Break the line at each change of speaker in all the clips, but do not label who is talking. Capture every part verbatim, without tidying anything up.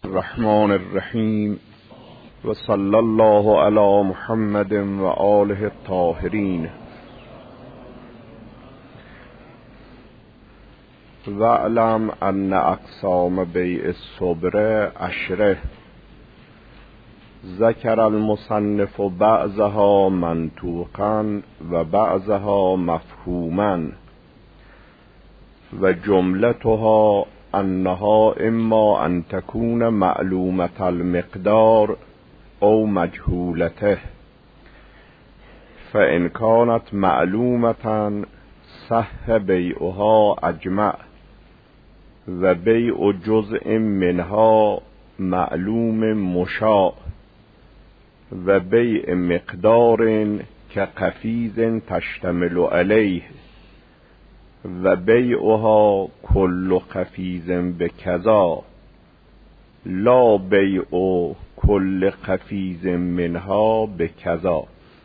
الرحمن الرحیم و صلی الله علی محمد و آله الطاهرین. و اعلم ان اقسام بیع الصبر عشره. ذکر المصنف بعضها منطوقا و بعضها مفهوما و جملتها انها اما ان تكون معلومة المقدار او مجهولته، فان كانت معلومة صح بیعها اجمع و بیع جزء منها معلوم مشاع و بیع مقدار كقفیز تشتمل علیه و بیعها کل قفیز بکذا لا بیع کل قفیز منها بکذا.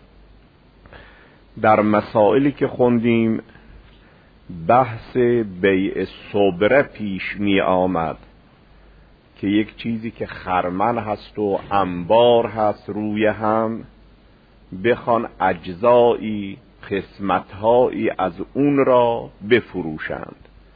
در مسائلی که خوندیم بحث بیع صبره پیش می آمد که یک چیزی که خرمن هست و انبار هست روی هم بخوان اجزایی قسمتهایی از اون را بفروشند.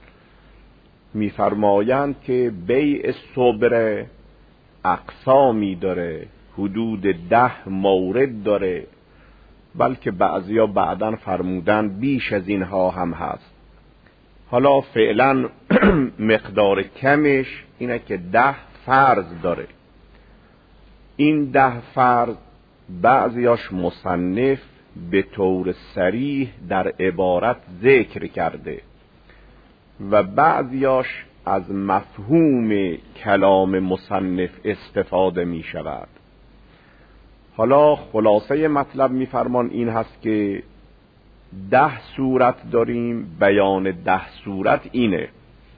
میفرمایند که بیع صبره اقسامی داره، حدود ده مورد داره، بلکه بعضیا بعداً فرمودن بیش از اینها هم هست. حالا فعلا مقدار کمش اینه که ده فرض داره. این ده فرض بعضیاش مصنف به طور صریح در عبارت ذکر کرده و بعضیاش از مفهوم کلام مصنف استفاده می شود. حالا خلاصه مطلب می فرمان این هست که ده صورت داریم. بیان ده صورت اینه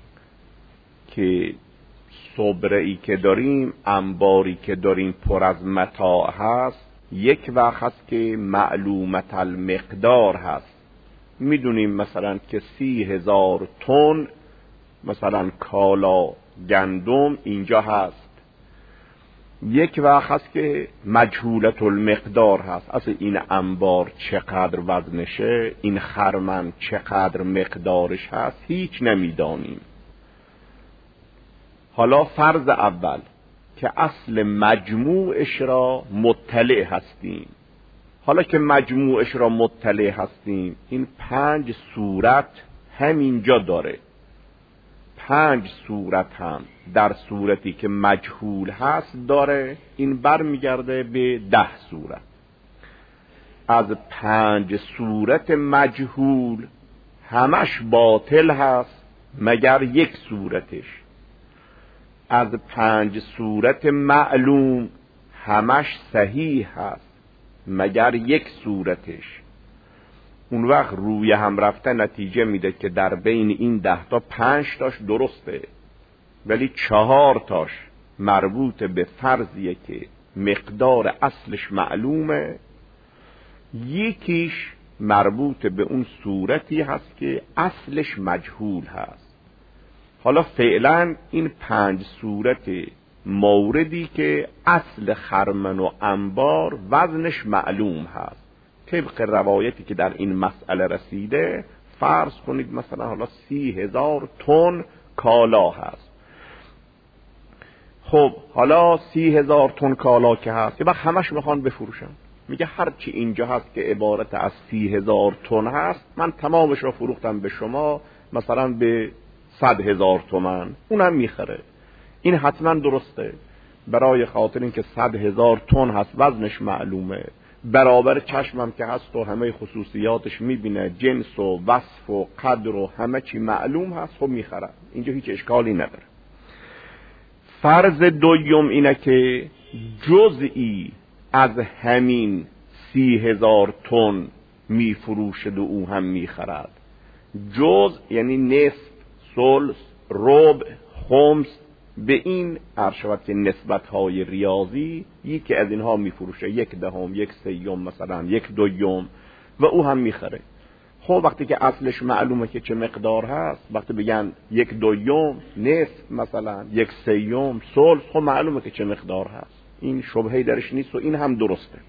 که صبره‌ای که داریم، انباری که داریم پر از متاع هست. یک وقت هست که معلومت المقدار هست، میدونیم مثلا که سی هزار تن مثلا کالا گندم اینجا هست. یک وقت هست که مجهولت المقدار هست، اصلا این انبار چقدر وزنشه، این خرمن چقدر مقدارش هست، هیچ نمیدانیم. حالا فرض اول که اصل مجموعش را مطلع هستیم. حالا که مجموعش را مطلع هستیم، این پنج صورت همینجا داره. پنج صورت هم در صورتی که مجهول هست داره. این بر میگرده به ده صورت. از پنج صورت مجهول همش باطل هست مگر یک صورتش. از پنج صورت معلوم همش صحیح هست مگر یک صورتش. اون وقت روی هم رفته نتیجه میده که در بین این ده تا پنج تاش درسته، ولی چهار تاش مربوط به فرضیه که مقدار اصلش معلومه، یکیش مربوط به اون صورتی هست که اصلش مجهول هست. حالا فعلا این پنج صورت موردی که اصل خرمن و انبار وزنش معلوم هست، طبق روایتی که در این مسئله رسیده، فرض کنید مثلا حالا سی هزار تن کالا هست. خب حالا سی هزار تن کالا که هست، یه وقت همش میخوان بفروشن. میگه هرچی اینجا هست که عبارت از سی هزار تن هست، من تمامش رو فروختم به شما مثلا به صد هزار تومن، اونم میخره. این حتما درسته، برای خاطر این که صد هزار تن هست، وزنش معلومه، برابر چشمم که هست و همه خصوصیاتش میبینه، جنس و وصف و قدر و همه چی معلوم هست، خب میخره. اینجا هیچ اشکالی نداره. فرض دوم اینه که جزئی از همین سی هزار تن میفروشد و او هم میخرد. جز یعنی نصف، ثلث، ربع، خمس، به این عرشبت که نسبت‌های ریاضی یکی از اینها میفروشه، یک دهم، یک سیوم، مثلا یک دویم، و او هم میخره. خب وقتی که اصلش معلومه که چه مقدار هست، وقتی بگن یک دویم نصف مثلا، یک سیوم ثلث، خب معلومه که چه مقدار هست، این شبهه‌ای درش نیست و این هم درسته.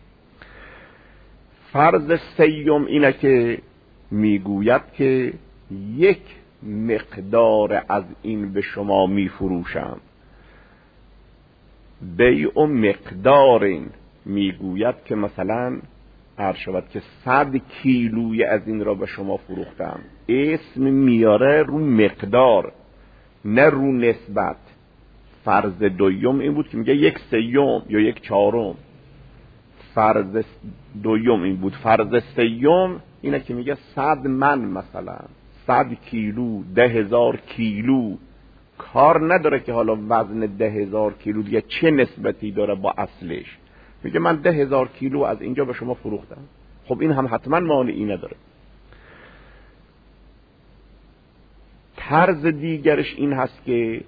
فرض سیوم اینه که میگوید که یک مقدار از این به شما میفروشم. بیع و مقدار این میگوید که مثلا عرض شود که صد کیلوی از این را به شما فروختم. اسم میاره رو مقدار نه رو نسبت. فرض دویم این بود که میگه یک سیوم یا یک چهارم. فرض دویم این بود. فرض سیوم اینه که میگه صد من مثلا، صد کیلو، ده هزار کیلو. کار نداره که حالا وزن ده هزار کیلو دیگه چه نسبتی داره با اصلش. میگه من ده هزار کیلو از اینجا به شما فروختم. خب این هم حتما مانعی نداره. طرز دیگرش این هست که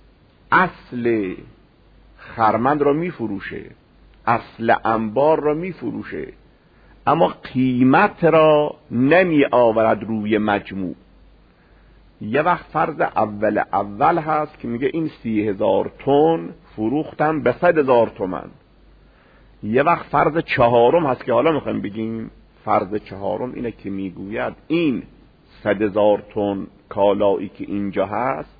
اصل خرمند را میفروشه، اصل انبار را میفروشه، اما قیمت را نمی آورد روی مجموع. یه وقت فرض اول اول هست که میگه این سی هزار تن فروختم به صد هزار تومن. یه وقت فرض چهارم هست که حالا میخوایم بگیم. فرض چهارم اینه که میگوید این صد هزار تن کالایی که اینجا هست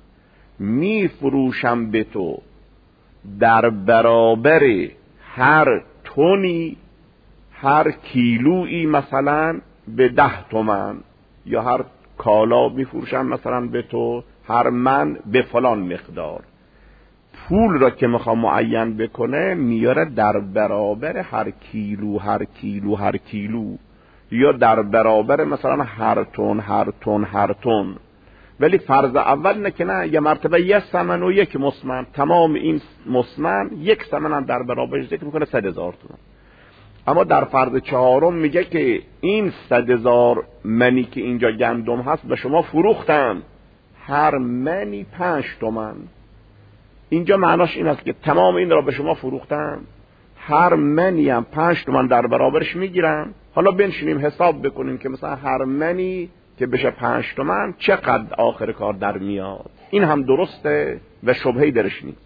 میفروشم به تو در برابر هر تنی، هر کیلویی مثلا به ده تومن، یا هر کالا میفروشم مثلا به تو هر من به فلان مقدار. پول را که میخوام معین بکنه میاره در برابر هر کیلو هر کیلو هر کیلو، یا در برابر مثلا هر تن هر تن هر تن. ولی فرض اول نه که نه، یه مرتبه یک ثمن و یک مسمن، تمام این مسمن یک ثمن هم در برابرش ذکر میکنه صد هزار تومن. اما در فرض چهارم میگه که این صد هزار منی که اینجا گندم هست به شما فروختم، هر منی پنج تومن. اینجا معناش این است که تمام این را به شما فروختم، هر منی هم پنج تومن در برابرش میگیرم. حالا بنشینیم حساب بکنیم که مثلا هر منی که بشه پنج تومن چقدر آخر کار در میاد. این هم درسته و شبهه‌ای درش نیست.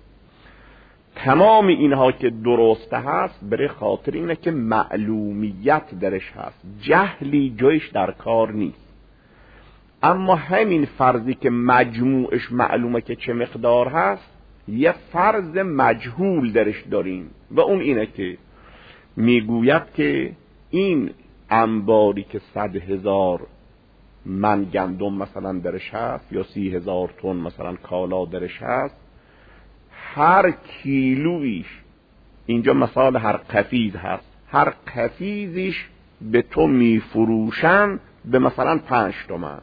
تمام اینها که درسته هست برای خاطر اینه که معلومیت درش هست، جهلی جایش در کار نیست. اما همین فرضی که مجموعش معلومه که چه مقدار هست، یه فرض مجهول درش داریم و اون اینه که میگوید که این انباری که صد هزار من گندم مثلا درش هست یا سی هزار تن مثلا کالا درش هست، هر کیلویش، اینجا مثال هر قفیز هست، هر قفیزش به تو میفروشن به مثلا پنج تومن.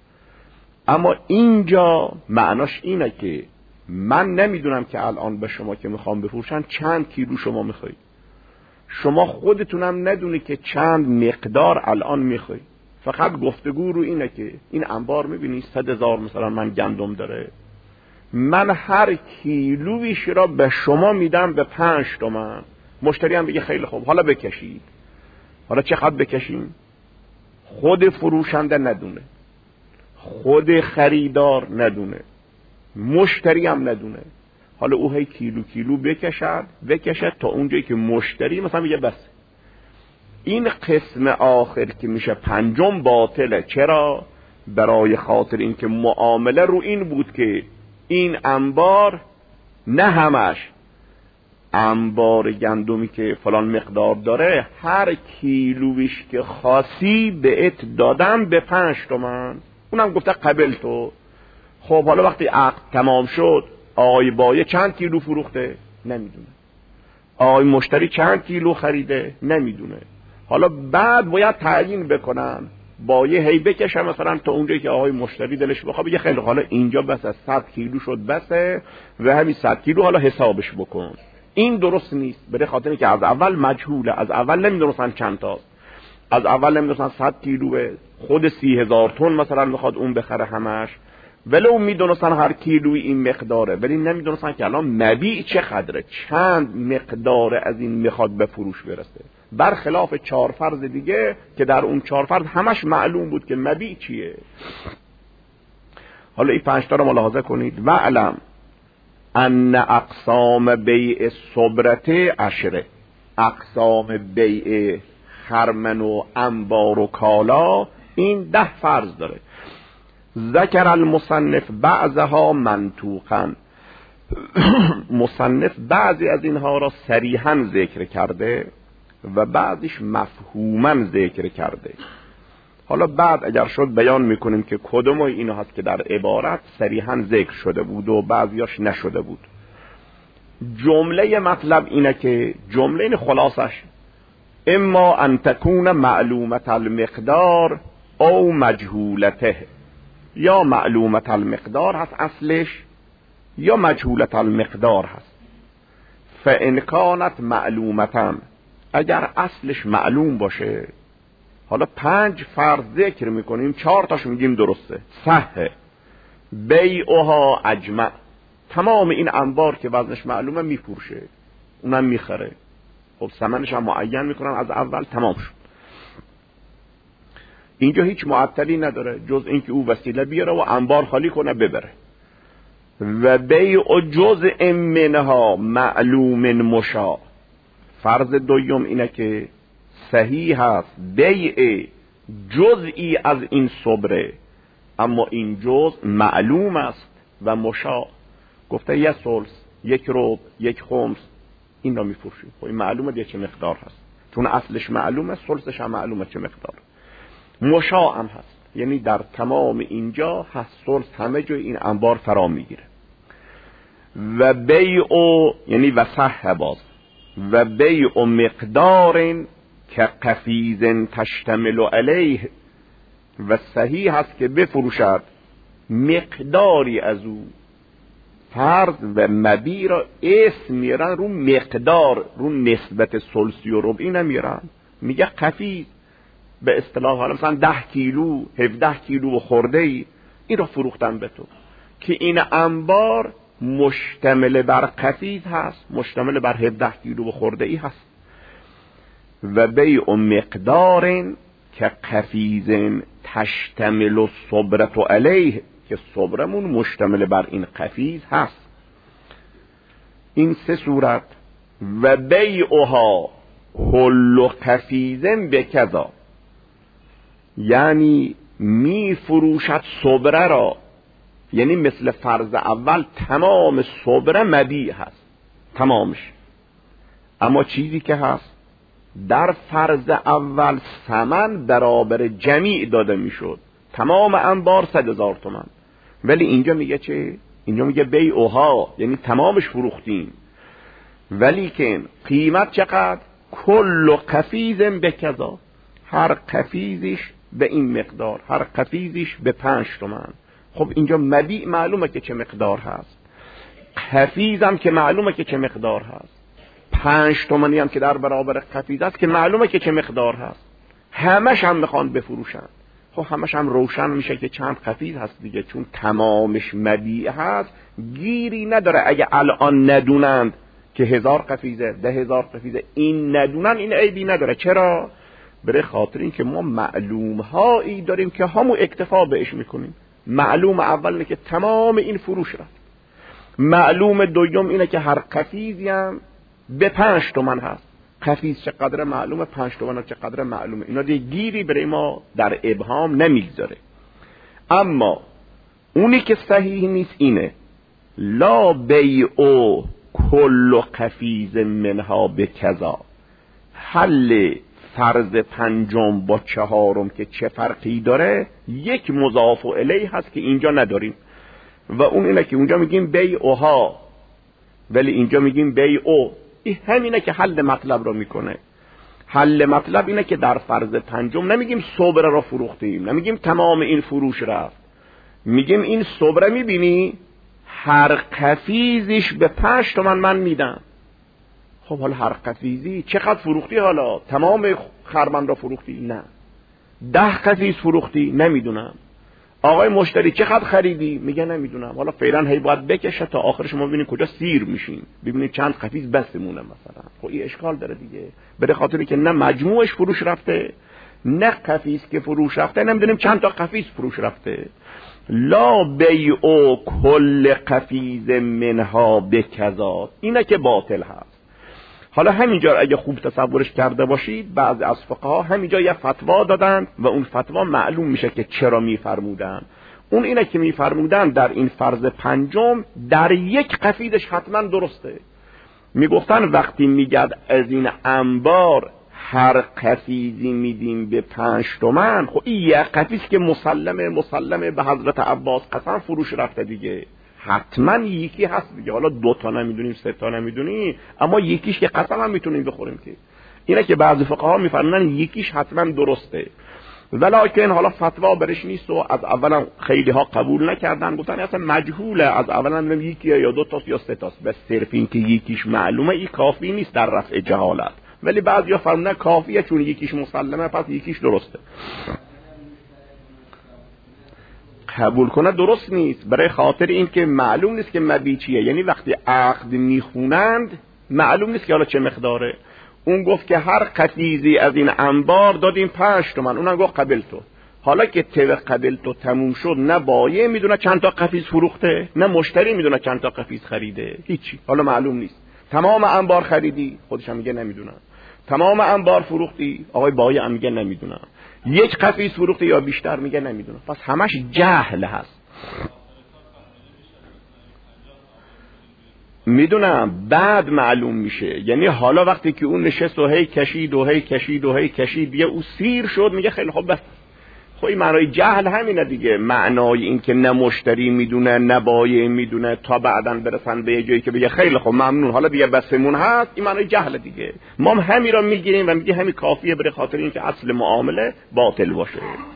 اما اینجا معناش اینه که من نمیدونم که الان به شما که میخوام بفروشن چند کیلو شما میخوایی، شما خودتونم ندونی که چند مقدار الان میخوایی. فقط گفتگو رو اینه که این انبار میبینی صد هزار مثلا من گندم داره، من هر کیلویش را به شما میدم به پنج تومن. مشتری هم بگه خیلی خوب حالا بکشید. حالا چقدر بکشیم؟ خود فروشنده ندونه، خود خریدار ندونه، مشتری هم ندونه. حالا او هی کیلو کیلو بکشد بکشد تا اونجایی که مشتری مثلا میگه بس. این قسم آخر که میشه پنجم باطله. چرا؟ برای خاطر اینکه معامله رو این بود که این انبار نه همش انبار گندمی که فلان مقدار داره، هر کیلویش که خاصی به ات دادم به پنج تومن. اونم گفته قبل تو. خب حالا وقتی عقد تمام شد آقای بایه چند کیلو فروخته؟ نمیدونه. آقای مشتری چند کیلو خریده؟ نمیدونه. حالا بعد باید تعیین بکنن، بایه هی بکشه مثلا تا اونجایی که آقای مشتری دلش بخواد بگه خیلی حالا اینجا بس از صد کیلو شد بسه و همین صد کیلو حالا حسابش بکن. این درست نیست، برای خاطر که از اول مجهوله، از اول نمیدونستن چند تاست، از اول نمیدونستن صد کیلوه، خود سی هزار تن مثلا میخواد اون بخره همش، ولو میدونستن هر کیلوی این مقداره، ولی نمیدونستن که الان مبیع چقدره، چند مقداره از این میخواد به فروش برسه. برخلاف چهار فرض دیگه که در اون چهار فرض همش معلوم بود که مبیع چیه. حالا این پنج تا رو ملاحظه کنید. و علم ان اقسام بیع صبرته عشره، اقسام بیع خرمن و انبار و کالا این ده فرض داره. ذکر المصنف بعضها منطوقا، مصنف بعضی از اینها را صریحا ذکر کرده و بعضیش مفهوما ذکر کرده. حالا بعد اگر شد بیان میکنیم که کدوم اینو هست که در عبارت صریحا ذکر شده بود و بعضیاش نشده بود. جمله مطلب اینه که جمله این خلاصش اما ان تکون معلومت المقدار او مجهولته، یا معلومت المقدار هست اصلش یا مجهولت المقدار هست. فان کانت معلومتن، اگر اصلش معلوم باشه، حالا پنج فرض ذکر میکنیم، چهار تاش میگیم درسته، صحه بیعها اجمع، تمام این انبار که وزنش معلومه میفروشه، اونم میخره، خب ثمنش هم معین میکنن از اول، تمام شد. اینجا هیچ معطلی نداره جز اینکه او وسیله بیاره و انبار خالی کنه ببره. و بیع جزء منها معلوم مشاع، فرض دوم اینه که صحیح هست بیع جزئی از این صبره، اما این جزء معلوم است و مشاع. گفته یک ثلث، یک ربع، یک خمس، این را میفروشیم، خب این معلومه دیگه چه مقدار هست، چون اصلش معلومه، ثلثش هم معلومه چه مقدار. مشاع هم هست، یعنی در تمام اینجا هست ثلث، همه جای این انبار فرا میگیره. و بیع، یعنی و صح باز، و بیع مقدار که قفیز تشتمل علیه، و صحیح هست که بفروشد مقداری از او. فرض و مبیع را اسم میرن رو مقدار، رو نسبت ثلثی و ربعی نمیرن، میگه قفیز به اصطلاح، حالا مثلا ده کیلو، هفده کیلو خورده ای، این را فروختن به تو که این انبار مشتمل بر قفیز هست، مشتمل بر هفده کیلو خورده ای هست. و بیع مقدار که قفیز تشتمل صبرت علیه، که صبرمون مشتمل بر این قفیز هست. این سه صورت. و بیعها کل قفیز بکذا، یعنی می فروشد صبره را، یعنی مثل فرض اول تمام صبره مبیع هست، تمامش. اما چیزی که هست در فرض اول ثمن برابر جمیع داده میشد، تمام انبار صد هزار تومان، ولی اینجا میگه چه؟ اینجا میگه بیعها، یعنی تمامش فروختیم، ولی که قیمت چقدر؟ کل قفیز بکذا، هر قفیزش به این مقدار، هر قفیزش به پنج تومان. خب اینجا مبیع معلومه که چه مقدار هست، قفیزم که معلومه که چه مقدار هست، پنج تومانی هم که در برابر قفیز است که معلومه که چه مقدار هست، همش هم میخوان بفروشن. خب همش هم روشن میشه که چند قفیز هست دیگه، چون تمامش مبیع هست، گیری نداره. اگه الان ندونند که هزار قفیزه، ده هزار قفیزه، این ندونن، این عیبی نداره. چرا؟ برای خاطر این که ما معلوم هایی داریم که همون اکتفا بهش میکنیم. معلوم اول اینه که تمام این فروش رفت، معلوم دوم اینه که هر قفیزی هم به پنج تومن هست، قفیز چقدر معلومه، پنج تومن چقدر معلومه. اینا دیگه گیری برای ما در ابهام نمیگذاره. اما اونی که صحیح نیست اینه لا بیع کل قفیز منها به کذا، حل فرض پنجم با چهارم که چه فرقی داره، یک مضاف الیه هست که اینجا نداریم، و اون اینه که اونجا میگیم بیعها ولی اینجا میگیم بیعو. این همینه که حل مطلب رو میکنه. حل مطلب اینه که در فرض پنجم نمیگیم صبره رو فروختیم، نمیگیم تمام این فروش رفت، میگیم این صبره میبینی هر قفیزش به پنج تومن من میدم. خب حالا هر قفیزی چقدر فروختی؟ حالا تمام خرمن را فروختی؟ نه. ده قفیز فروختی؟ نمیدونم. آقای مشتری چقدر خریدی؟ میگه نمیدونم. حالا فعلا هی باید بکشه تا آخرش ما ببینیم کجا سیر میشیم، ببینیم چند قفیز بسمونه مثلا. خب این اشکال داره دیگه، به خاطری که نه مجموعش فروش رفته، نه قفیز که فروش رفته، نمیدونیم چند تا قفیز فروش رفته. لا بیع کل قفیز منها بکذا، اینه که باطل هست. حالا همینجا اگه خوب تصورش کرده باشید، بعضی از فقها همینجا یه فتوا دادن و اون فتوا معلوم میشه که چرا میفرمودن. اون اینه که میفرمودن در این فرض پنجم در یک قفیزش حتما درسته. میگفتن وقتی میگد از این انبار هر قفیزی میدیم به پنج تومن، خب این یک قفیز که مسلمه مسلمه به حضرت عباس قسم فروش رفته دیگه، حتما یکی هست دیگه. حالا دو تا نمیدونیم سه تا نمیدونیم، اما یکیش که قسم هم میتونیم بخوریم که. اینه که بعضی فقها میفرمایند یکیش حتما درسته، ولکن حالا فتوا برش نیست و از اولا خیلی ها قبول نکردن، گفتن اصلا مجهوله، از اولا یکیه یا دو تاست یا سه تاست، بس صرف این که یکیش معلومه این کافی نیست در رفع جهالت. ولی بعضیا فرمودن کافیه چون یکیش مسلمه پس یکیش درسته. قبول کنه درست نیست، برای خاطر این که معلوم نیست که مبیع چیه. یعنی وقتی عقد میخونند معلوم نیست که حالا چه مقداره. اون گفت که هر قفیزی از این انبار دادیم پنج تومن، اونم گفت قبل تو. حالا که طبق قبل تو تموم شد، نه بایع میدونه چند تا قفیز فروخته، نه مشتری میدونه چند تا قفیز خریده، هیچی حالا معلوم نیست. تمام انبار خریدی، خودش هم میگه نمیدونم. تمام انبار فروختی، آقای بایع هم میگه نمیدونم. یک قفیز فروخته یا بیشتر، میگه نمیدونم. پس همش جهل هست. میدونم بعد معلوم میشه. یعنی حالا وقتی که اون نشست و هی کشید و هی کشید و هی کشید دیگه او سیر شد، میگه خیلی خوب. بس خب این معنای جهل همینه دیگه، معنای این که نه مشتری میدونه نه بایع میدونه تا بعداً برسن به یه جایی که بگه خیلی خوب ممنون حالا دیگه بسمون هست، این معنای جهل دیگه. ما هم همین را میگیریم و میگه همین کافیه برای خاطر این که اصل معامله باطل باشه.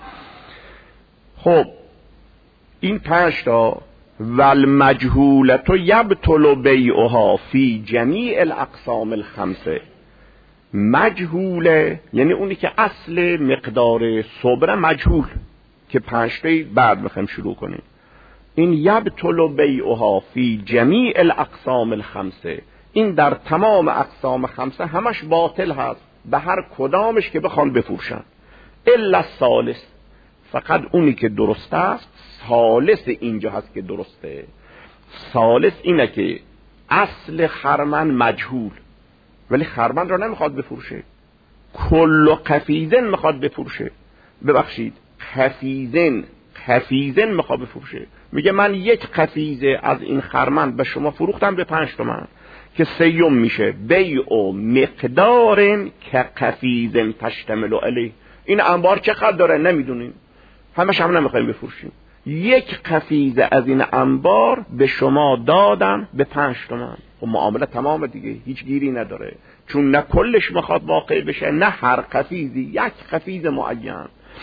خب این پنج تا والمجهولة یبطل بیعها فی جمیع الاقسام الخمسه. مجهوله یعنی اونی که اصل مقدار صبره مجهول، که پنج تایی بعد میخوایم شروع کنیم. این یبطل بیعها فی جمیع الاقسام الخمسه، این در تمام اقسام خمسه همش باطل هست، به هر کدامش که بخوان بفروشن. الا الثالث، فقط اونی که درست است ثالث اینجا هست که درسته. ثالث اینه که اصل خرمن مجهول، ولی خرمن را نمیخواد بفروشه، کل قفیزن میخواد بفروشه. ببخشید قفیزن قفیزن میخواد بفروشه. میگه من یک قفیزه از این خرمن به شما فروختم به پنج تومن، که سیوم میشه بیع و مقدارن که قفیزن تشتمل علیه. این انبار چقدر داره نمیدونیم، همش هم نمیخوایم بفروشیم. یک قفیزه از این انبار به شما دادم به پنج تومن. خب معامله تمام دیگه، هیچ گیری نداره، چون نه کلش میخواد واقع بشه نه هر قفیزی، یک قفیز معین.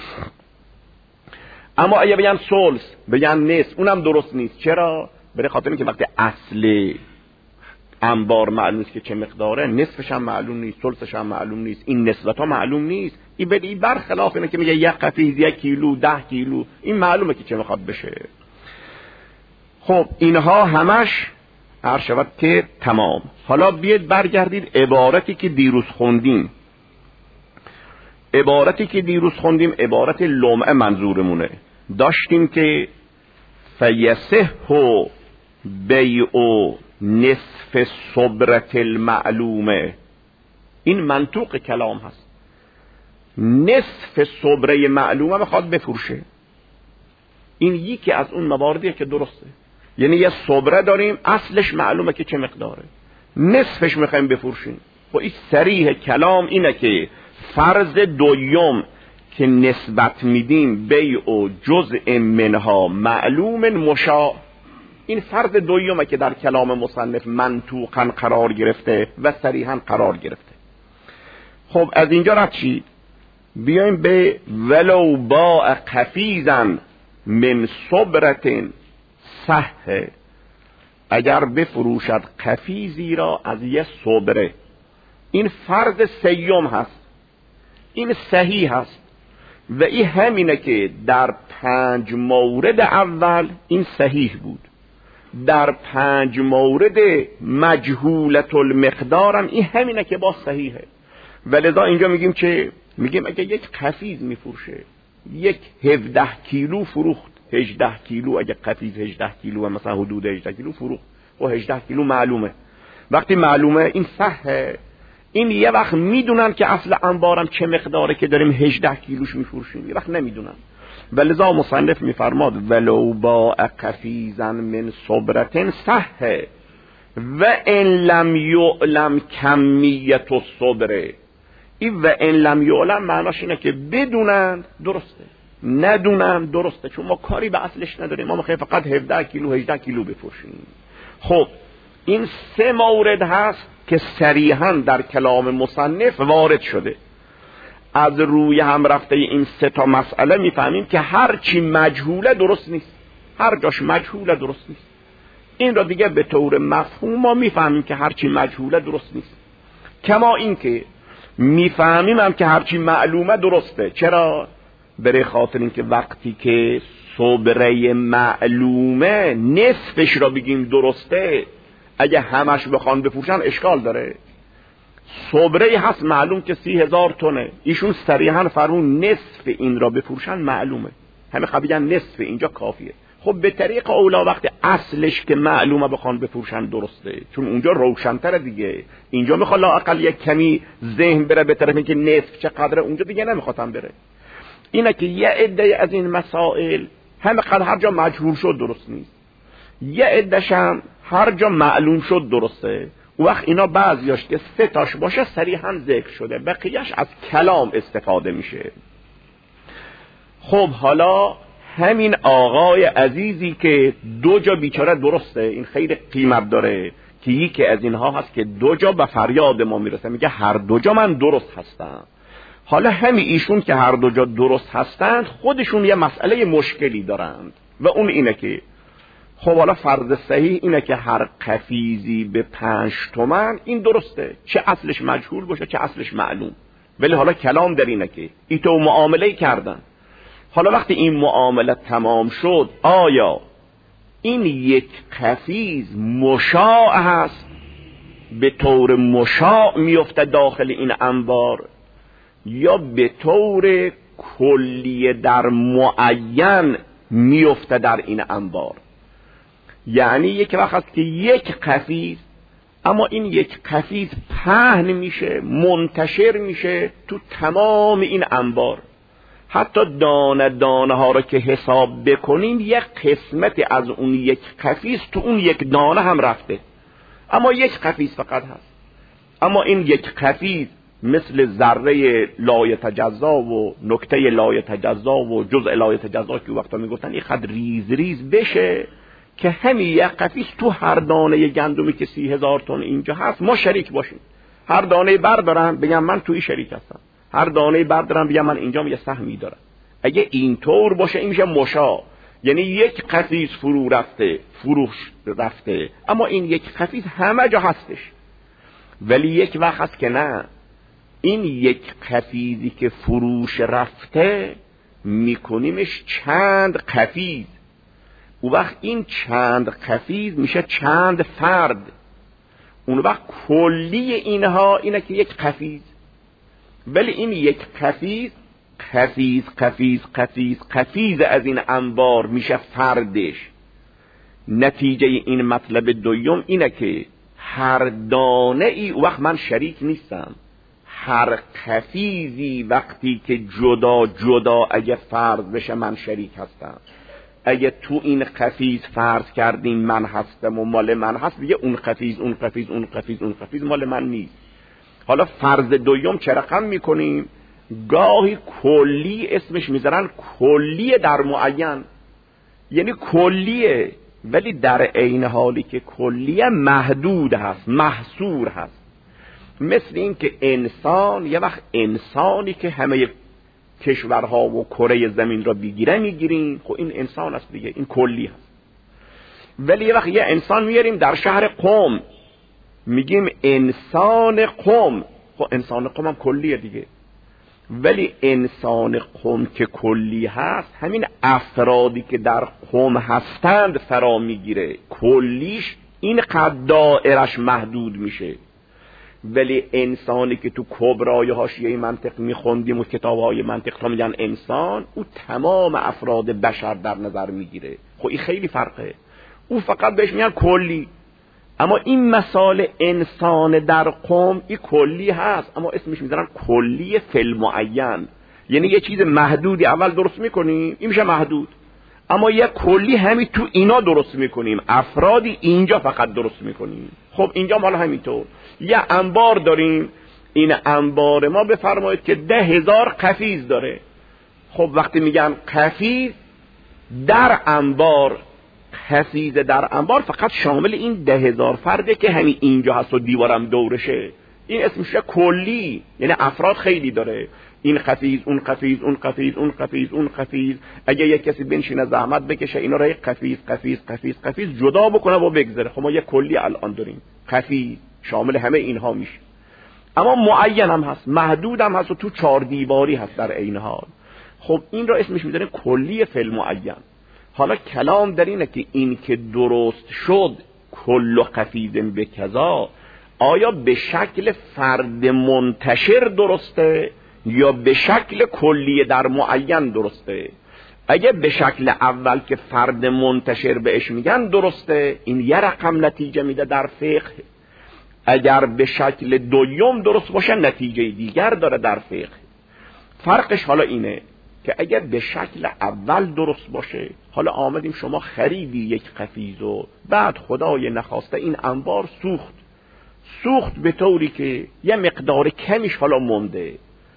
اما اگه بگن سلس بگن نصف، اونم درست نیست. چرا؟ برای خاطر اینکه وقتی اصل انبار معلوم نیست که چه مقداره، نصفش هم معلوم نیست، سلسش هم معلوم نیست، این نسبت ها معلوم نیست. این بدی برخلاف اینه که میگه یک قفیز یک کیلو ده کیلو، این معلومه که چه میخواد بشه. خب اینها همش هر شود که تمام. حالا بیاید برگردید عبارتی که دیروز خوندیم. عبارتی که دیروز خوندیم عبارت لمعه منظورمونه. داشتیم که فیسه بیع نصف صبرت المعلومه، این منطوق کلام هست. نصف صبره معلومه بخواد بفروشه، این یکی از اون مواردیه که درسته. یعنی یه صبره داریم اصلش معلومه که چه مقداره، نصفش میخوایم بفروشیم. و این صریح کلام اینه که فرض دویم که نسبت میدیم بیع و جزء منها معلوم مشاع، این فرض دویمه که در کلام مصنف منطوقاً قرار گرفته و صریحاً قرار گرفته. خب از اینجا رد شید، بیایم به ولو باع قفیزا من صبرت صح، اگر بفروشد قفیزی را از یه صبره. این فرض سیوم هست، این صحیح هست. و این همینه که در پنج مورد اول این صحیح بود، در پنج مورد مجهولت المقدارم این همینه که با صحیحه. ولذا اینجا میگیم که میگیم اگه یک قفیز میفروشه، یک هفده کیلو فروخت، هجده کیلو، اگه قفیز هجده کیلو و مثلا حدود هجده کیلو فروخت و هجده کیلو معلومه، وقتی معلومه این صحه، این یه وقت میدونن که اصل انبارم چه مقداره که داریم هجده کیلوش میفروشیم، یه وقت نمیدونن. ولذا مصنف میفرماد ولو با قفیزا من صبرتن صحه و ان لم یعلم کمیت الصبر. این و ان لم یعلم معناش اینه که بدونن درسته، ندونن درسته، چون ما کاری به اصلش نداریم، ما میخوایم فقط هفده کیلو هجده کیلو بفروشیم. خب این سه مورد هست که صریحاً در کلام مصنف وارد شده. از روی هم رفته این سه تا مسئله میفهمیم که هر چی مجهوله درست نیست، هر جاش مجهوله درست نیست. این را دیگه به طور مفهوم ما میفهمیم که هر چی مجهوله درست نیست، کما این که میفهمیم هم که هر چی معلومه درسته. چرا؟ برای خاطر این که وقتی که صبره معلومه نصفش را بگیم درسته، اگه همش بخوان بفروشن اشکال داره. صبره هست معلوم که سی هزار تونه، ایشون صریحاً فرمون نصف این را بفروشن معلومه، همه خبیگن نصف اینجا کافیه. خب به طریق اولا وقتی اصلش که معلومه بخوان بفروشن درسته، چون اونجا روشن‌تره دیگه. اینجا میخواد لااقل یک کمی ذهن بره به طرف اینکه نصف چقدره، اونجا دیگه نمیخوادن بره. اینه که یه عده از این مسائل همه قدر هر جا مجهول شد درست نیست، یه عده‌ش هم هر جا معلوم شد درسته. وقت اینا بعضیاش که سه تاش باشه صریحاً ذکر شده، بقیه‌اش از کلام استفاده میشه. خب حالا همین آقای عزیزی که دو جا بیچاره درسته، این خیلی قیمت داره که یکی از اینها هست که دو جا به فریاد ما میرسه، میگه هر دو جا من درست هستم. حالا همین ایشون که هر دو جا درست هستند خودشون یه مسئله مشکلی دارند و اون اینه که خب حالا فرض صحیح اینه که هر قفیزی به پنج تومن این درسته، چه اصلش مجهول باشه چه اصلش معلوم. ولی حالا کلام در اینه که ای تو معامله کردن، حالا وقتی این معامله تمام شد آیا این یک قفیز مشاع هست، به طور مشاع میفته داخل این انبار، یا به طور کلی در معین میفته در این انبار؟ یعنی یک وقت هست که یک قفیز، اما این یک قفیز پهن میشه، منتشر میشه تو تمام این انبار، حتی دانه دانه ها رو که حساب بکنیم یک قسمت از اون یک قفیز تو اون یک دانه هم رفته، اما یک قفیز فقط هست. اما این یک قفیز مثل ذره لایتجزا و نکته لایتجزا و جزء لایتجزا که وقتا میگفتن این خد ریز ریز بشه که همین یک قفیز تو هر دانه گندمی که سی هزار تن اینجا هست ما شریک باشیم. هر دانه بردارن بگم من توی شریک هستم، هر دانه بردارن بگم من اینجا یه سهمی دارم. اگه اینطور باشه این میشه مشاع، یعنی یک قفیز فرو رفته، فروش رفته، اما این یک قفیز همه جا هستش. ولی یک وقت هست که نه، این یک قفیزی که فروش رفته میکنیمش چند قفیز، اون وقت این چند قفیز میشه چند فرد. اون وقت کلی اینها اینه که یک قفیز، ولی این یک قفیز قفیز قفیز قفیز قفیز از این انبار میشه فردش. نتیجه این مطلب دوم اینه که هر دانه ای وقت من شریک نیستم، هر قفیزی وقتی که جدا جدا اگه فرض بشه من شریک هستم. اگه تو این قفیز فرض کردیم من هستم و مال من هست، دیگه اون قفیز اون قفیز اون قفیز اون قفیز مال من نیست. حالا فرض دوم چه رقم میکنیم؟ گاهی کلی اسمش میذارن کلی در معین، یعنی کلیه ولی در عین حالی که کلیه محدود هست، محصور هست. مثل این که انسان، یه وقت انسانی که همه کشورها و کره زمین را بگیره میگیریم، خب این انسان است دیگه، این کلی هست. ولی یه وقت یه انسان میاریم در شهر قم میگیم انسان قم، خب انسان قم هم کلیه دیگه. ولی انسان قم که کلی هست، همین افرادی که در قم هستند فرا میگیره. کلیش این قد دائرش محدود میشه. ولی انسانی که تو کبرای حاشیه منطق میخوندیم و کتابهای منطق تا میگن انسان، او تمام افراد بشر در نظر میگیره. خب این خیلی فرقه. او فقط بهش میگن کلی. اما این مثال انسان در قم این کلی هست، اما اسمش میذارن کلی فی معین. یعنی یه چیز محدودی اول درست میکنیم، این میشه محدود، اما یه کلی همین تو اینا درست میکنیم، افرادی اینجا فقط درست میکنیم. خب اینجا مال همینطور یه انبار داریم، این انبار ما بفرمایید که ده هزار قفیز داره. خب وقتی میگن قفیز در انبار، قفیز در انبار فقط شامل این ده هزار فرده که همین اینجا هست و دیوارم دورشه. این اسمش کلی، یعنی افراد خیلی داره. این قفیز، اون قفیز، اون قفیز، اون قفیز، اون قفیز. اگه یک کسی بنشینه زحمت بکشه اینا را یک قفیز قفیز قفیز قفیز جدا بکنه و بگذره، خب ما یک کلی الان داریم. قفیز شامل همه اینها میشه، اما معین هم هست، محدود هم هست و تو چهار دیواری هست در عین حال. خب این را اسمش میذارن کلی فی المعین. حالا کلام در اینه که این که درست شد کل قفیز به کذا، آیا به شکل فرد منتشر درسته یا به شکل کلی در معین درسته؟ اگه به شکل اول که فرد منتشر بهش میگن درسته، این یه رقم نتیجه میده در فقه. اگر به شکل دوم درست باشه نتیجه دیگر داره در فقه. فرقش حالا اینه که اگر به شکل اول درست باشه، حالا آمدیم شما خریدی یک قفیز و بعد خدای نخواسته این انبار سوخت سوخت به طوری که یه مقدار کمیش حالا مونده.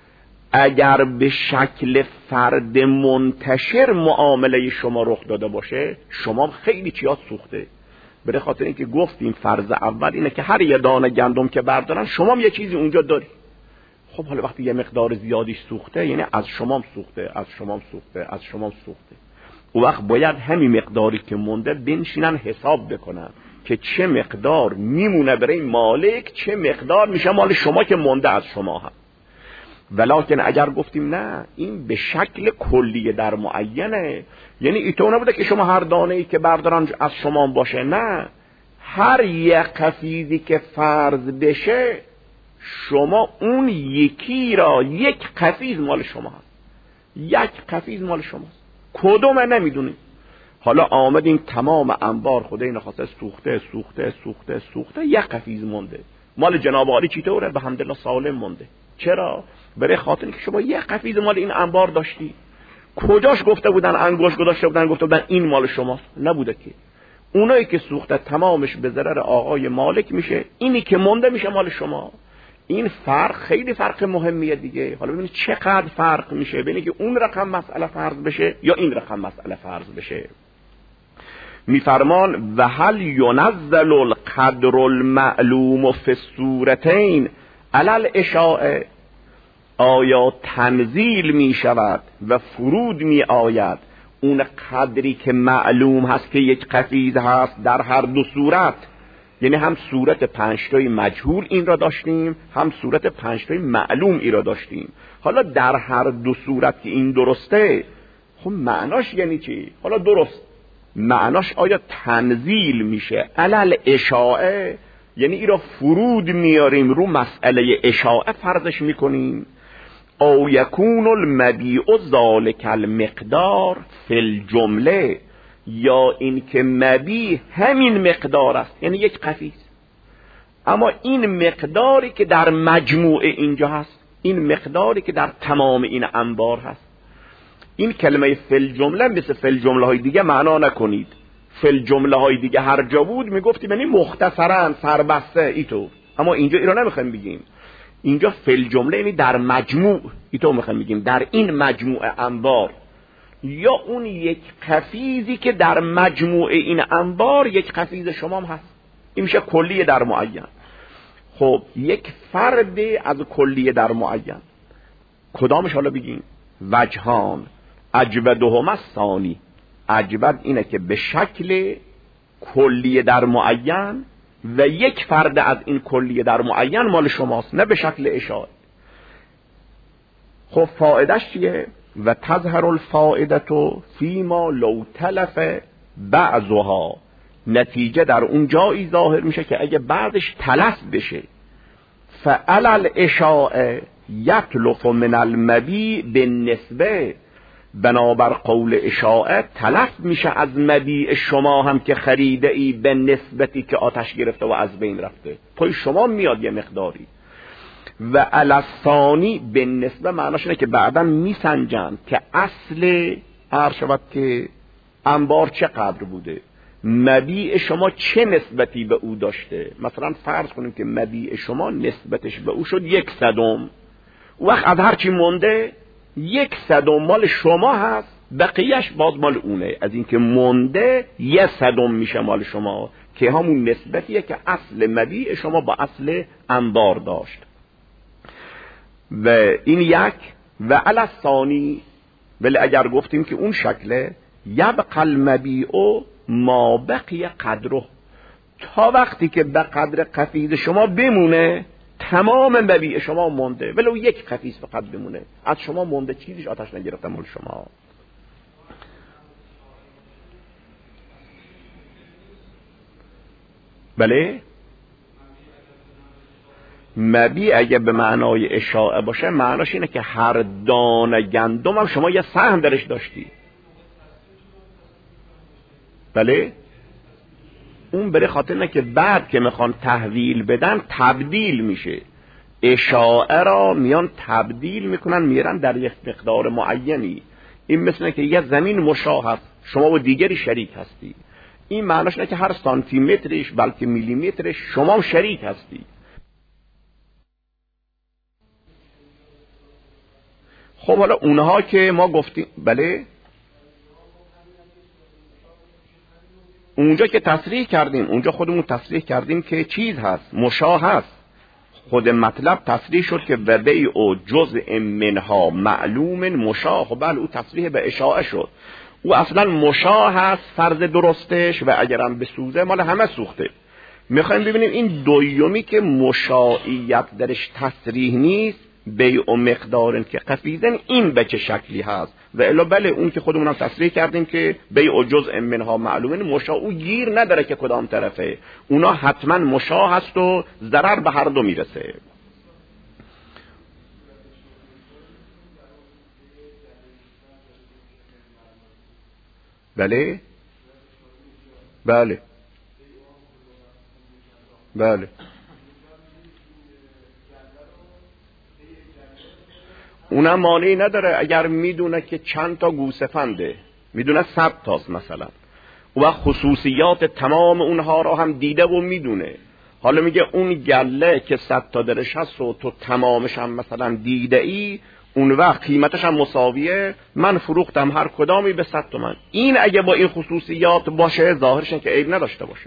اگر به شکل فرد منتشر معامله شما رخ داده باشه، شما خیلی چیات سوخته. به خاطر اینکه گفتیم فرض اول اینه که هر یه دانه گندم که بردارن شما هم یه چیزی اونجا داری. خب حالا وقتی یه مقدار زیادیش سوخته، یعنی از شما هم سوخته، از شما هم سوخته، از شما هم سوخته. اون وقت باید همین مقداری که مونده بنشینن حساب بکنن که چه مقدار میمونه برای مالک، چه مقدار میشه مال شما که مونده از شما هم. ولکن اگر گفتیم نه این به شکل کلی در معینه، یعنی ایتو نبوده که شما هر دانه ای که بردارن از شما باشه، نه، هر یک قفیزی که فرض بشه شما اون یکی را، یک قفیز مال شما هست، یک قفیز مال شماست، کدومه نمیدونید. حالا آمدیم تمام انبار خدای نخواسته سوخته سوخته سوخته سوخته یک قفیز مونده، مال جناب عالی چطوره؟ به حمدالله سالم مونده. چرا؟ برای خاطر که شما یک قفیز مال این انبار داشتی. کجاش گفته بودن انگوش گذاشته بودن گفته بودن این مال شماست؟ نبوده که. اونایی که سوخته تمامش به ضرر آقای مالک میشه، اینی که مونده میشه مال شما. این فرق خیلی فرق مهمیه دیگه. حالا ببینید چقدر فرق میشه بین که اون رقم مسئله فرض بشه یا این رقم مسئله فرض بشه. میفرمان و هل ینزل القدر المعلوم فی الصورتین علی الاشاعه، آیا تنزیل می شود و فرود می آید اون قدری که معلوم هست که یک قفیز هست در هر دو صورت؟ یعنی هم صورت پنجتای مجهول این را داشتیم، هم صورت پنجتای معلوم این را داشتیم. حالا در هر دو صورت که این درسته، خب معناش یعنی چی؟ حالا درست معناش آیا تنزیل میشه علل اشاعه، یعنی این را فرود میاریم رو مسئله اشاعه فرضش میکنیم، او یکون المبیع ذالک المقدار فی الجمله، یا این که مبیع همین مقدار است، یعنی یک قفیز، اما این مقداری که در مجموع اینجا هست، این مقداری که در تمام این انبار هست. این کلمه فی الجمله مثل فی الجمله های دیگه معنا نکنید. فی الجمله های دیگه هر جا بود میگفتیم یعنی مختصرا سربسته ایتو، اما اینجا این رو نمیخوایم بگیم. اینجا فی الجمله یعنی در مجموع ایتو میخوایم بگیم، در این مجموع انبار، یا اون یک قفیزی که در مجموع این انبار یک قفیز شما هم هست. این میشه کلیه در معین. خب یک فرد از کلیه در معین کدامش حالا بگیم؟ وجهان اجودهما الثانی، اجود اینه که به شکل کلیه در معین و یک فرد از این کلیه در معین مال شماست، نه به شکل اشاره. خب فایدهش چیه؟ و تظهر الفائده فیما لو تلف بعضها، نتیجه در اون جایی ظاهر میشه که اگه بعدش تلف بشه. فعل الاشاعه یتلف من المبی به نسبه، بنابر قول اشاعه تلف میشه از مبیع شما هم که خریده ای به نسبتی که آتش گرفته و از بین رفته، پای شما میاد یه مقداری. و الثانی به نسبه معناش اینه که بعدا میسنجن که اصل عرشبت که انبار چقدر بوده، مبیع شما چه نسبتی به او داشته. مثلا فرض کنیم که مبیع شما نسبتش به او شد یک صدم، وقت از هرچی مونده یک صدم مال شما هست، بقیهش باز مال اونه. از اینکه مونده یک صدم میشه مال شما که همون نسبتیه که اصل مبیع شما با اصل انبار داشت. و این یک. و علی ثانی، ولی اگر گفتیم که اون شکله یبقى المبیع ما بقی قدره، تا وقتی که به قدر قفیز شما بمونه تمام مبیع شما مونده، ولو یک قفیز فقط بمونه از شما مونده، چیزیش آتش نگرفته مال شما. بله مبیع اگه به معنای اشاعه باشه معناش اینه که هر دانه گندم هم شما یه سهم درش داشتی. بله اون بره خاطر اینه که بعد که میخوان تحویل بدن تبدیل میشه، اشاعه را میان تبدیل میکنن میرن در یک مقدار معینی. این مثل که یه زمین مشاه هست، شما و دیگری شریک هستی، این معناش اینه که هر سانتی مترش بلکه میلی مترش شما شریک هستی. خب حالا اونها که ما گفتیم بله اونجا که تصریح کردیم، اونجا خودمون تصریح کردیم که چیز هست، مشاه هست، خود مطلب تصریح شد که و بیع و جزء منها معلوم مشاه. خب بله او تصریح به اشاعه شد، او اصلا مشاه هست فرض درستش و اگرم بسوزه مال همه سوخته. میخوایم ببینیم این دویومی که مشاعیت درش تصریح نیست، بیع و مقدارن که قفیزن، این به چه شکلی هست. و الا بله اون که خودمون هم تصریح کردیم که بیع و جزء منها معلومه، مشاه او گیر نداره که کدام طرفه، اونا حتما مشاه هست و ضرر به هر دو میرسه. بله بله بله اونم مانعی نداره اگر میدونه که چند تا گوسفنده، میدونه صد تاست مثلا، و خصوصیات تمام اونها را هم دیده و میدونه، حالا میگه اون گله که صد تا درش هست و تو تمامش هم مثلا دیده ای، اون وقت قیمتش هم مساویه، من فروختم هر کدامی به صد تومن. این اگه با این خصوصیات باشه ظاهرش که عیب نداشته باشه.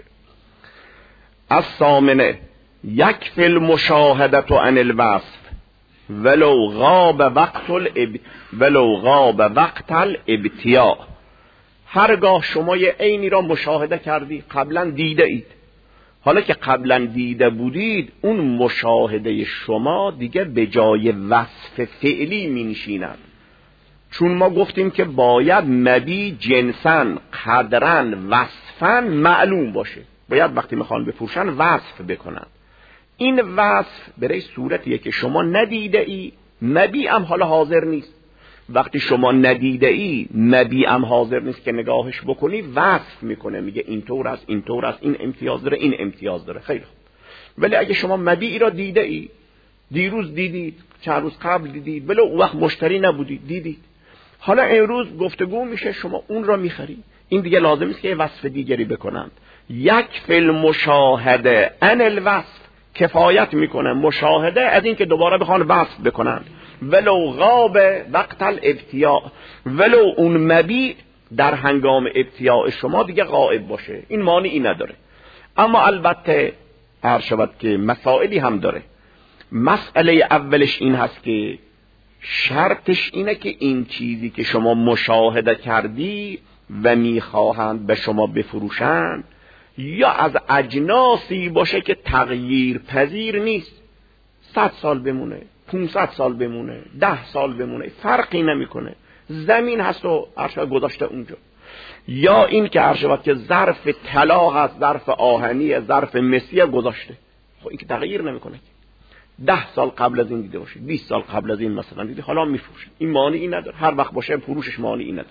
از ثامنه یک فی المشاهدت عن الوصف ولو غاب وقت الاب... ولو غاب وقت الابتیاء. هرگاه شما یه عینی را مشاهده کردی، قبلا دیده اید، حالا که قبلا دیده بودید اون مشاهده شما دیگه به جای وصف فعلی می نشیند، چون ما گفتیم که باید مبی جنسن قدرن وصفن معلوم باشه، باید وقتی میخوان بفروشن وصف بکنن. این وصف برای صورتیه که شما ندیده ای، مبی هم حالا حاضر نیست. وقتی شما ندیده ای، مبی هم حاضر نیست که نگاهش بکنی، وصف میکنه، میگه این طور است، این طور است، این امتیاز داره، این امتیاز داره. خیلی خوب. ولی اگه شما مبی را دیده ای، دیروز دیدید، چند روز قبل دیدید، ولی اون وقت مشتری نبودید، دیدید، حالا امروز گفتگو میشه شما اون را میخری، این دیگه لازم نیست که وصف دیگری بکنند. یک فی المشاهده عن الوصف کفایت میکنه مشاهده از این که دوباره بخوان وصف بکنن، ولو غاب وقت الابتیاء، ولو اون مبیع در هنگام ابتیاء شما دیگه غائب باشه، این مانعی نداره. اما البته هر شود که مسائلی هم داره. مسئله اولش این هست که شرطش اینه که این چیزی که شما مشاهده کردی و میخواهند به شما بفروشند یا از اجناسی باشه که تغییر پذیر نیست، صد سال بمونه، پانصد سال بمونه، ده سال بمونه، فرقی نمیکنه. زمین هست و عرش گذاشته اونجا. یا این که عرش که ظرف طلا هست، ظرف آهنی، ظرف مسی گذاشته، خب این که تغییر نمیکنه. ده سال قبل از این دیده باشه، بیست سال قبل از این مثلا دیده، حالا میفروشه، این مانعی نداره، هر وقت باشه فروشش مانعی نداره.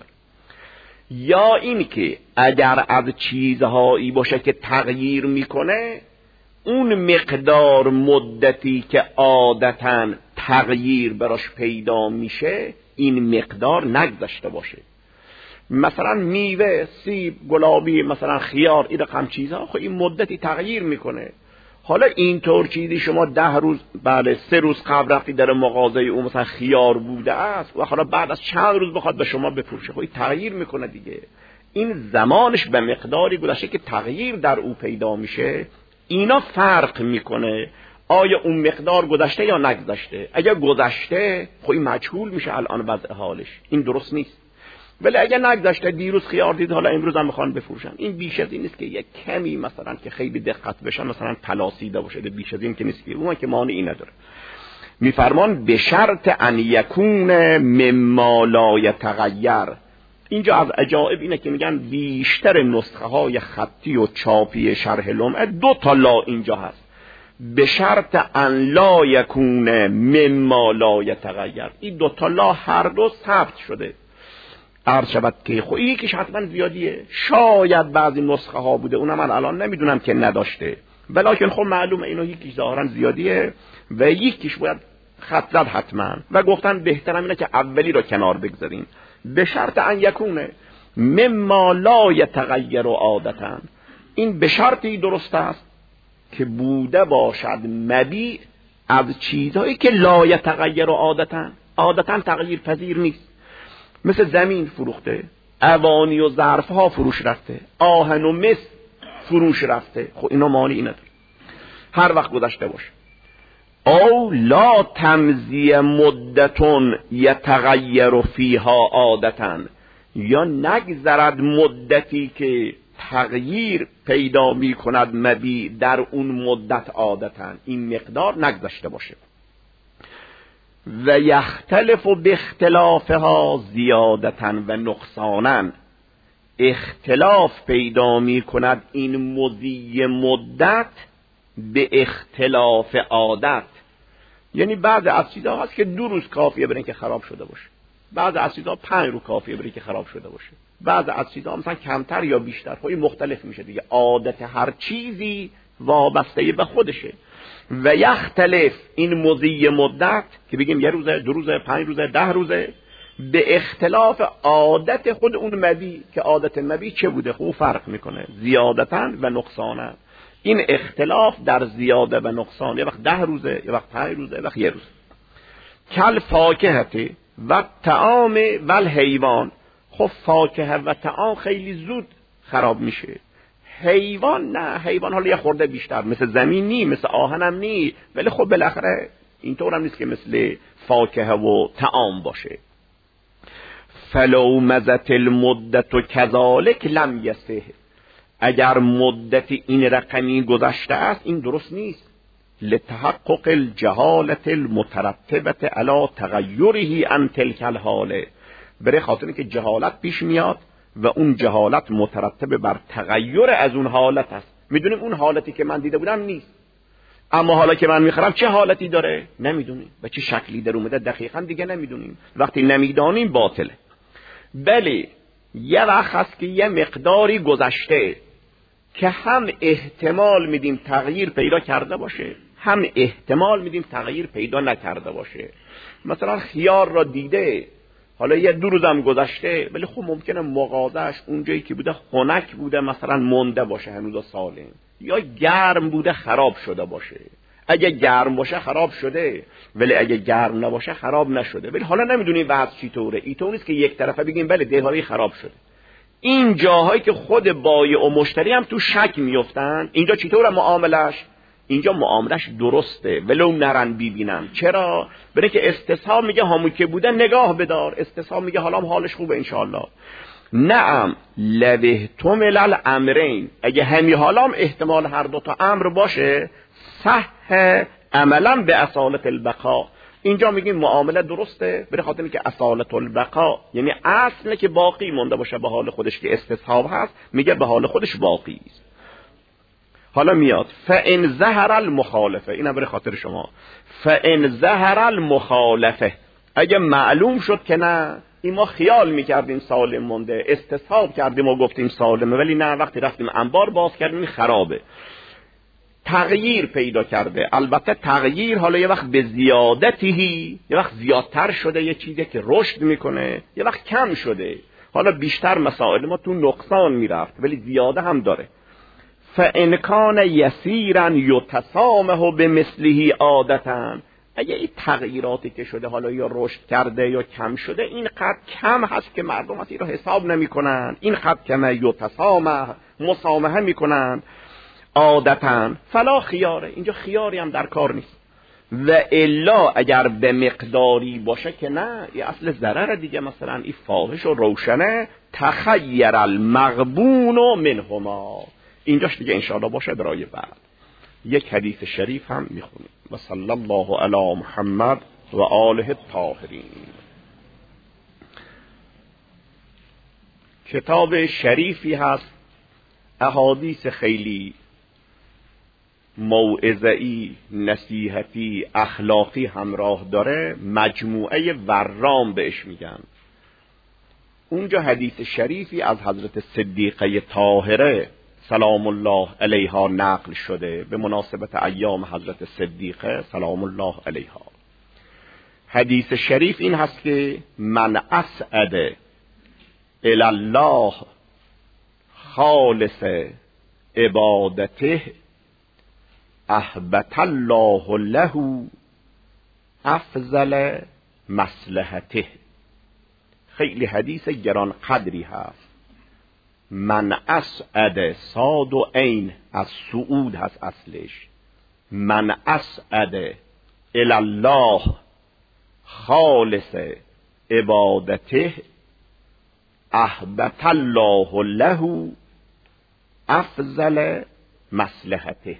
یا این که اگر از چیزهایی باشه که تغییر میکنه، اون مقدار مدتی که عادتاً تغییر براش پیدا میشه این مقدار نگذشته باشه. مثلا میوه، سیب، گلابی، مثلا خیار، این رقم چیزها، خب این مدتی تغییر میکنه. حالا اینطور چیزی شما ده روز بله سه روز قبل رفتی در مغازه اون مثلا خیار بوده است و حالا بعد از چند روز بخواد به شما بفروشه، خب این تغییر میکنه دیگه. این زمانش به مقداری گذشته که تغییر در او پیدا میشه. اینا فرق میکنه آیا اون مقدار گذشته یا نگذشته. اگر گذشته خب این مجهول میشه الان وضع حالش، این درست نیست. ولی اگر نگذشته، دیروز خیار دید حالا امروز هم میخوان بفروشن، این بیش از این نیست که یک کمی مثلا که خیلی دقت بشن مثلا پلاسیده باشه، بیش از این که نیست، اون که مانعی نداره. میفرمان به شرط ان یکون مما لا یتغیر. اینجا از عجائب اینه که میگن بیشتر نسخه های خطی و چاپی شرح لمعه دو تا لا اینجا هست، به شرط ان لا یکون مما لا یتغیر. این دو تا لا هر دو ثبت شده. عرض شود که خب یکیش حتما زیادیه، شاید بعضی نسخه ها بوده، اونم من الان نمیدونم که نداشته، ولیکن خب معلومه اینو یکیش ظاهرا زیادیه و یکیش باید خط زد حتما، و گفتن بهترم اینه که اولی رو کنار بگذاریم. به شرط ان یکونه مما لا یتغیر عادتاً، این به شرطی درست است که بوده باشد مبیع از چیزهایی که لا یتغیر عادتاً، عادتاً تغییر پذیر نیست. مثل زمین فروخته، اوانی و ظرف ها فروش رفته، آهن و مس فروش رفته، خب اینا مانعی نداره، هر وقت گذشته باشه. او لا تمضی مدتون یتغیر فیها عادتاً، یا نگذرد مدتی که تغییر پیدا می کند مبیع در اون مدت عادتاً، این مقدار نگذشته باشه. و یختلف باختلافها زیادتاً و نقصاناً، اختلاف پیدا می کند این مضی مدت به اختلاف عادت. یعنی بعض از چیزها هست که دو روز کافیه برای اینکه خراب شده باشه، بعض از چیزها پنج روز کافیه برای اینکه خراب شده باشه، بعض از چیزها مثلا کمتر یا بیشتر، خب این مختلف میشه دیگه. عادت هر چیزی وابسته به خودشه. و یختلف این مضی مدت که بگیم یه روزه، دو روزه، پنج روزه، ده روزه، به اختلاف عادت خود اون مبیع، که عادت مبیع چه بوده، خب فرق میکنه زیادتاً و نقصاناً. این اختلاف در زیاده و نقصان، یه وقت ده روزه، یه وقت پنج روزه، یه وقت یه روز. کل فاکهه و طعام و الحیوان، خب فاکهه و طعام خیلی زود خراب میشه، حیوان نه، حیوان حالا یه خورده بیشتر، مثل زمین نی، مثل آهنم نی، ولی خب بالاخره اینطور هم نیست که مثل فاکهه و طعام باشه. فلو مزت المدت و کذالک لم یصح، اگر مدت این رقمی گذشته است این درست نیست. لتحقق الجهالت المترتبت علی تغیره عن تلک الحاله، برای خاطر که جهالت پیش میاد و اون جهالت مترتب بر تغییر از اون حالت است. میدونیم اون حالتی که من دیده بودم نیست، اما حالا که من میخرم چه حالتی داره نمیدونیم و چه شکلی در اومده دقیقا دیگه نمیدونیم. وقتی نمیدانیم باطله. بله یه وقت هست که یه مقداری گذشته که هم احتمال میدیم تغییر پیدا کرده باشه، هم احتمال میدیم تغییر پیدا نکرده باشه. مثلا خیار را دیده، حالا یه دو روزم گذشته، ولی خب ممکنه مغازش اونجایی که بوده خنک بوده، مثلا مونده باشه هنوز سالم، یا گرم بوده خراب شده باشه. اگه گرم باشه خراب شده، ولی اگه گرم نباشه خراب نشده. ولی حالا نمیدونیم وضع چطوره. اینطور نیست که یک طرفه بگیم بله دهواری خراب شده. این جاهایی که خود بایع و مشتری هم تو شک میافتن، اینجا چطوره معاملش؟ اینجا معاملش درسته ولو نرن ببینن. چرا؟ برای که استصحاب میگه همون که بوده نگاه بدار، استصحاب میگه حالا هم حالش خوبه انشاءالله. نعم لوه تمل الامرین، اگه همی حالا هم احتمال هر دو تا امر باشه، صح عملا به اصالت البقا، اینجا میگیم معامله درسته به خاطر اینکه اصالت البقا، یعنی اصل که باقی مونده باشه به حال خودش، که استصحاب هست، میگه به حال خودش باقی است. حالا میاد فان ظهر المخالفه، اینا به خاطر شما، فان ظهر المخالفه، اگه معلوم شد که نه این ما خیال میکردیم سالم مونده، استصحاب کردیم و گفتیم سالمه، ولی نه وقتی رفتیم انبار باز کردیم خرابه، تغییر پیدا کرده. البته تغییر حالا یه وقت به زیادتی، یه وقت زیادتر شده، یه چیزی که رشد میکنه، یه وقت کم شده. حالا بیشتر مسائل ما تو نقصان میرفت ولی زیاده هم داره. فان کان یسیرا یتسامح بمثله عادتا، اگه این تغییراتی که شده حالا یا رشد کرده یا کم شده، این قد کم هست که مردم از این رو حساب نمی کنن، این قد کم یتسامح مسامحه می کنن عادتا، فلا خیاره، اینجا خیاری هم در کار نیست. و الا اگر به مقداری باشه که نه، این اصل ضرر دیگه، مثلا این فاحش و روشنه، تخیر المغبون منهما، اینجاش دیگه انشاءالله باشه برای بعد. یک حدیث شریف هم میخونیم. و صلی الله علی محمد و آله الطاهرین. کتاب شریفی هست، احادیث خیلی موعظه‌ای، نصیحتی، اخلاقی همراه داره، مجموعه ورام بهش میگن. اونجا حدیث شریفی از حضرت صدیقه طاهره سلام الله علیها نقل شده به مناسبت ایام حضرت صدیقه سلام الله علیها. حدیث شریف این هست که من اسعد الی الله خالص عبادته احبط الله له افضل مصلحته. خیلی حدیث گران قدری هست. من اسعد، صاد و عین از سعود هست اصلش، من اسعد الی الله خالص عبادته احبط الله له افضل مصلحته.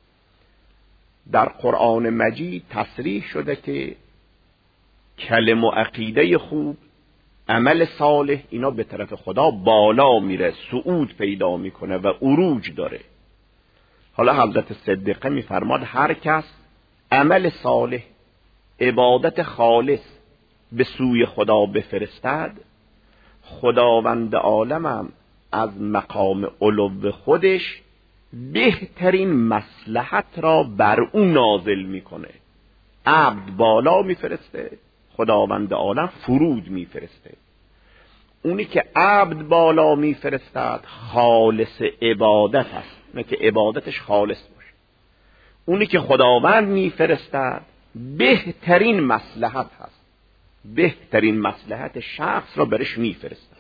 در قرآن مجید تصریح شده که کلم و عقیده خوب، عمل صالح، اینا به طرف خدا بالا میره، صعود پیدا میکنه و عروج داره. حالا حضرت صدیقه میفرماد هر کس عمل صالح، عبادت خالص به سوی خدا بفرستد، خداوند عالمم از مقام علو خودش بهترین مصلحت را بر او نازل میکنه. عبد بالا میفرسته، خداوند عالم فرود میفرسته. اونی که عبد بالا میفرستد خالص عبادت هست، نه که عبادتش خالص باشه. اونی که خداوند میفرستد بهترین مصلحت هست، بهترین مصلحت شخص را برش میفرستد.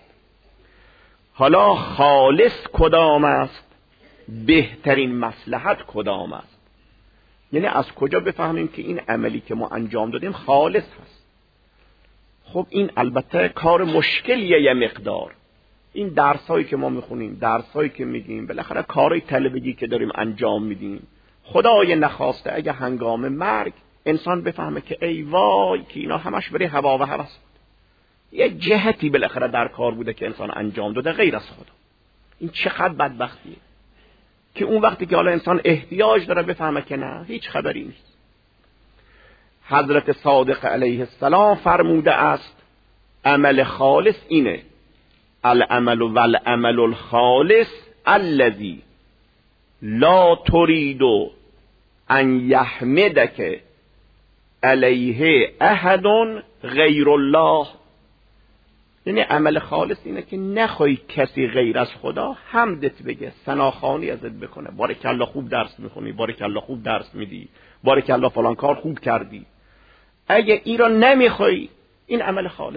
حالا خالص کدام است، بهترین مصلحت کدام است؟ یعنی از کجا بفهمیم که این عملی که ما انجام دادیم خالص هست؟ خب این البته کار مشکلیه یه مقدار. این درسایی که ما میخونیم، درسایی که میگیم، بالاخره کارهای طلبگی که داریم انجام میدیم، خدای نخواسته اگه هنگام مرگ انسان بفهمه که ای وای که اینا همش برای هوا و هوس بود، یه جهتی بالاخره در کار بوده که انسان انجام داده غیر از خدا. این چقدر بدبختیه که اون وقتی که حالا انسان احتیاج داره بفهمه که نه، هیچ خبری نیست. حضرت صادق علیه السلام فرموده است عمل خالص اینه، العمل والعمل الخالص الذی لا ترید ان یحمدک علیه احد غیر الله. یعنی عمل خالص اینه که نخوای کسی غیر از خدا حمدت بگه، ثناخوانی ازت بکنه، بارکالله خوب درس میخونی، بارکالله خوب درس میدی، بارکالله فلان کار خوب کردی. اگه این را نمیخوای، این عمل خالص.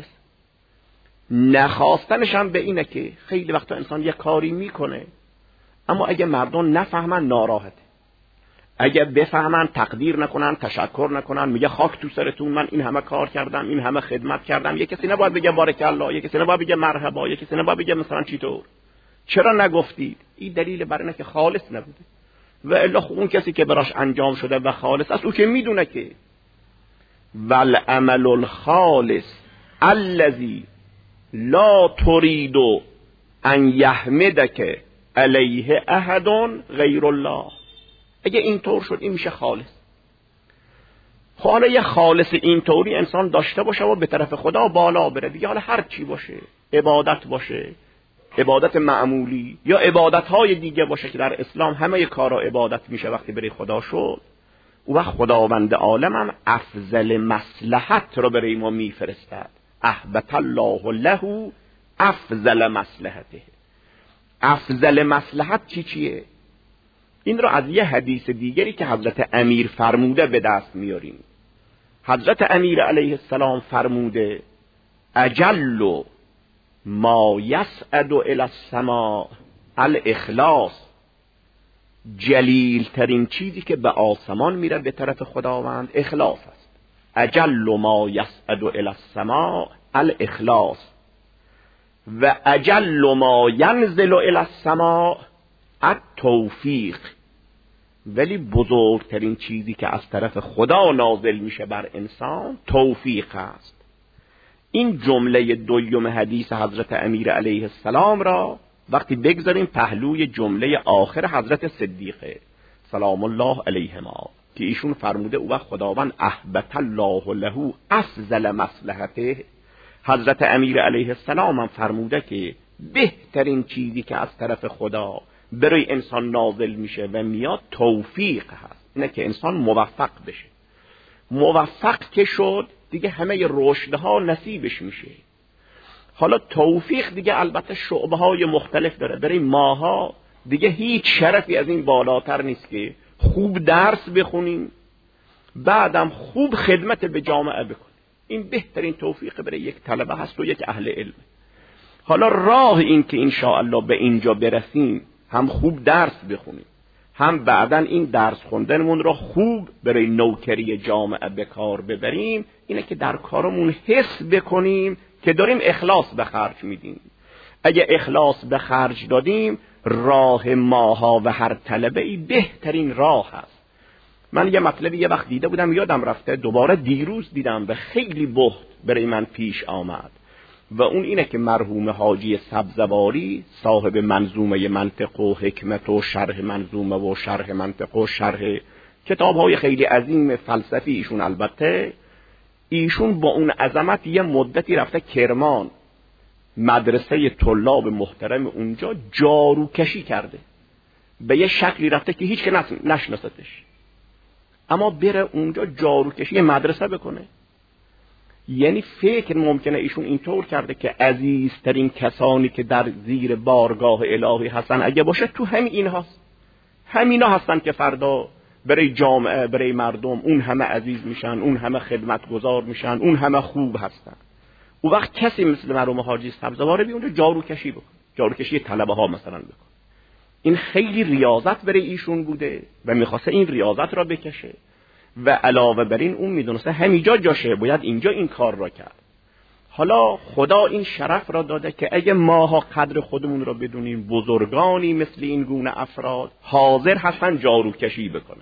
نخواستنش هم به اینه که خیلی وقتا انسان یه کاری میکنه اما اگه مردم نفهمن ناراحته، اگه بفهمن تقدیر نکنن، تشکر نکنن، میگه خاک تو سرتون، من این همه کار کردم، این همه خدمت کردم. یه کسی نباید بگه بارکالله، یه کسی نباید بگه مرحبا، یه کسی نباید بگه مثلا چطور، چرا نگفتید؟ این دلیل بر اینه که خالص نبوده. و الا اون کسی که براش انجام شده و خالص است، او که میدونه که والعمل الخالص الذی لا ترید ان یحمدک علیه احد غیر الله. اگه اینطور شد این میشه خالص. حالا یه خالص اینطوری انسان داشته باشه و به طرف خدا بالا بره دیگه، حالا هر چی باشه، عبادت باشه، عبادت معمولی یا عبادت های دیگه باشه که در اسلام همه کارا عبادت میشه وقتی برای خدا شد، او وقت خداوند عالم هم افضل مصلحت رو برای ما میفرستد. احبط الله له افضل مصلحته. افضل مصلحت چی چیه؟ این رو از یه حدیث دیگری که حضرت امیر فرموده به دست میاریم. حضرت امیر علیه السلام فرموده اجل ما یصعد الی السماء الاخلاص. جلیل ترین چیزی که به آسمان میره به طرف خداوند اخلاص است. اجل ما یصعد الی السماء الاخلاص و اجل ما ینزل الی السماء التوفیق. ولی بزرگترین چیزی که از طرف خدا نازل میشه بر انسان توفیق است. این جمله دوم حدیث حضرت امیر علیه السلام را وقتی بگذاریم پهلوی جمله آخر حضرت صدیقه سلام الله علیهما که ایشون فرموده او وقت خداوند احبط الله له افضل مصلحته، حضرت امیر علیه السلام هم فرموده که بهترین چیزی که از طرف خدا برای انسان نازل میشه و میاد توفیق هست. اینه که انسان موفق بشه. موفق که شد دیگه همه رشدها نصیبش میشه. حالا توفیق دیگه البته شعبه های مختلف داره. برای ماها دیگه هیچ شرفی از این بالاتر نیست که خوب درس بخونیم بعدم خوب خدمت به جامعه بکنیم. این بهترین توفیق برای یک طلبه هست و یک اهل علم. حالا راه این که انشاءالله به اینجا برسیم هم خوب درس بخونیم هم بعدن این درس خوندنمون رو خوب برای نوکری جامعه به کار ببریم، اینه که در کارمون حس بکنیم که داریم اخلاص به خرج میدیم. اگه اخلاص به خرج دادیم راه ماها و هر طلبه ای بهترین راه هست. من یه مطلبی یه وقت دیده بودم یادم رفته، دوباره دیروز دیدم و خیلی بهت برای من پیش آمد و اون اینه که مرحوم حاجی سبزواری صاحب منظومه منطق و حکمت و شرح منظومه و شرح منطق و شرح کتاب‌های خیلی عظیم فلسفی ایشون، البته ایشون با اون عظمت یه مدتی رفته کرمان مدرسه طلاب محترم اونجا جارو کشی کرده، به یه شکلی رفته که هیچ که نشناستش، اما بره اونجا جارو کشی مدرسه بکنه. یعنی فکر ممکنه ایشون اینطور کرده که عزیزترین کسانی که در زیر بارگاه الهی هستن اگه باشه تو همین این هست، همینا هستن که فردا برای جامعه برای مردم اون همه عزیز میشن، اون همه خدمتگزار میشن، اون همه خوب هستن. اون وقت کسی مثل مرحوم حاجی سبزواره بی اونجا جارو کشی بکن، جارو کشی طلبه ها مثلا بکن. این خیلی ریاضت برای ایشون بوده و میخواسته این ریاضت را بکشه و علاوه بر این اون میدونسته همینجا جاشه، باید اینجا این کار را کرد. حالا خدا این شرف را داده که اگه ماها قدر خودمون را بدونیم، بزرگانی مثل این گونه افراد حاضر هستن جارو کشی بکنن.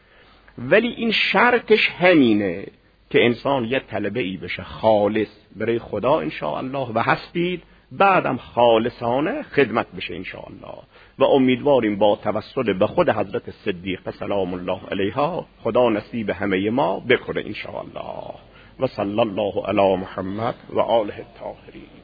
ولی این شرطش همینه که انسان یه طلبه ای بشه خالص برای خدا انشاءالله و هستید، بعدم خالصانه خدمت بشه انشاءالله و امیدواریم با توسل به خود حضرت صدیقه سلام الله علیها خدا نصیب همه ما بکنه انشاءالله. و صلی الله علی محمد و آله الطاهرین.